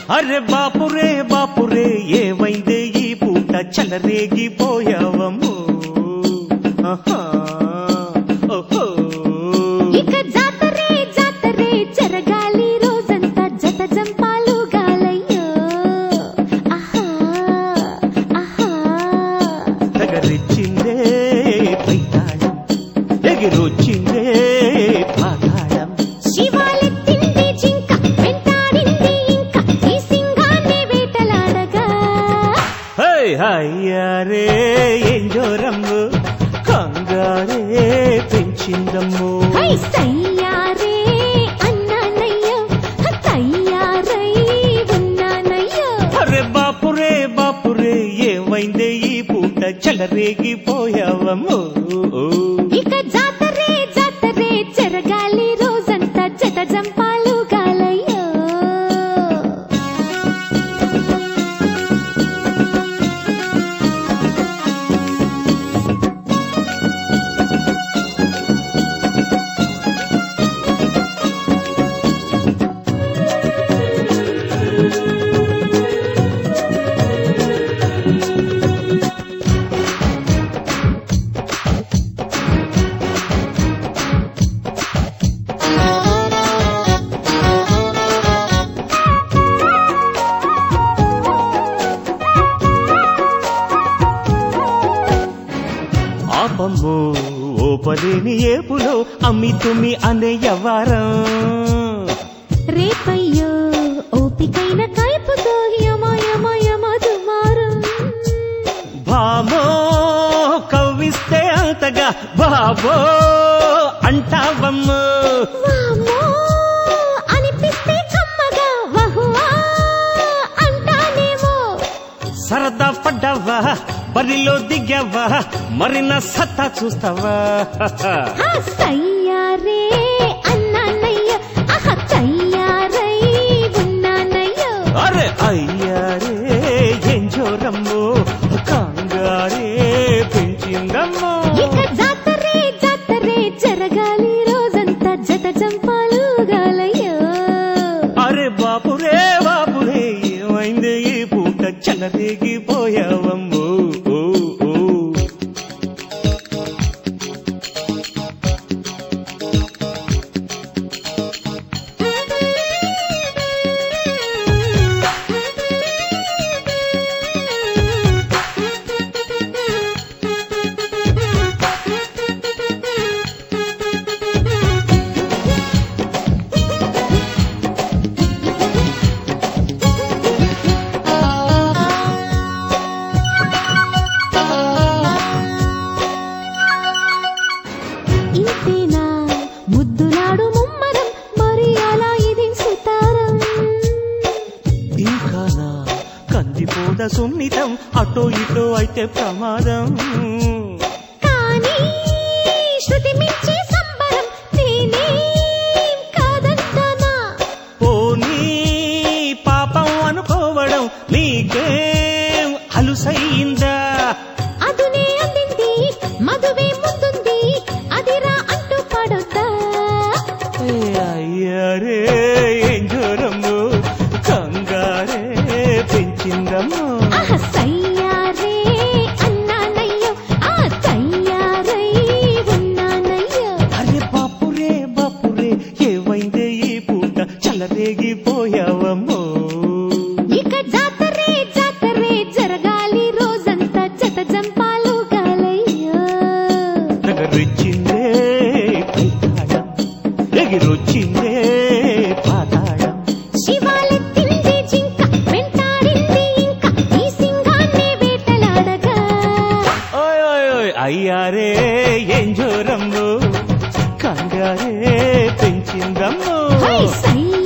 అరే బాపురే ఏమైందే ఈ పూట చలరేగిపోయావమ్మో. ఇక జాతరే జరగాలి రోజంతా జత జంపాలు గాలయ్యో. తగరిచ్చిందే పైతాళం ఎగిరొచ్చిందే పాతాళం. శివాలెత్తింది జింక వెంటాడింది ఇంకా ఈ సింగాన్ని వేటలాడగా. అయ్యారే ఏం జోరమ్ము కంగారే పెంచిందమ్మో. సయ్యారే అన్నానయ్యో తయ్యారై ఉన్నానయ్యో. అరే బాపురే ఏమైందే ఈ పూట చలరేగిపోయావమ్మో. ఇక జాతరే జరగాలి రోజంతా జత జంపాలు గాలయ్యో. ఆపమ్మో ఓపలేని ఏపులో అమ్మి తుమ్మి అనే యవ్వారం. రేపయ్యో ఓపికైన కైపుతో యమదుమారం. భామో కవ్విస్తే అంతగా బాబో అంటావమ్మో. వామ్మో అనిపిస్తే కమ్మగా వహువా అంటానేమో. సరదా పడ్డావా బరిలో దిగావా మరి నా సత్తా చూస్తావా. సయ్యారే అన్నానయ్యో తయ్యారై ఉన్నానయ్యో. అరే అయ్యారే ఏం జోరమ్మో కంగారే పెంచిందమ్మో. ఇక జాతరే జరగాలి రోజంతా జత జంపాలు గాలయ్యో. అరే బాపురే ఏమైందే ఈ పూట చలరేగిపోయావమ్మో. ఇంతేనా ముద్దులాడు ముమ్మరం మరి అలా ఇది సుతారం. ఇంకానా కందిపోద సున్నితం అటో ఇటో అయితే ప్రమాదం. కానీ శృతి మించి సంబరం నేనే కాదంటానా. పోనీ పాపం అనుకోవడం నీకేం అలుసయ్యిందా. అదునే అందింది మధువే ముందుంది అదిరా అంటూ పడొద్దా. అయ్యారే ఏం జోరమ్మో కంగారే పెంచిందమ్మో. సయ్యారే అన్నానయ్యో తయ్యారై ఉన్నానయ్యో. అరే బాపురే ఏమైందే ఈ పూట చలరేగిపోయావమ్మో. ఇక జాతరే జరగాలి రోజంతా జత జంపాలు గాలయ్యో. నగరొచ్చిందే పైతాళం ఎగిరొచ్చిందే పాతాళం. శివాలెత్తింది జింక వెంటాడింది ఇంకా ఈ సింగాన్ని వేటలాడగా. అయ్యారే ఏం జోరమ్మో కంగారే పెంచిందమ్మో. సయ్యారే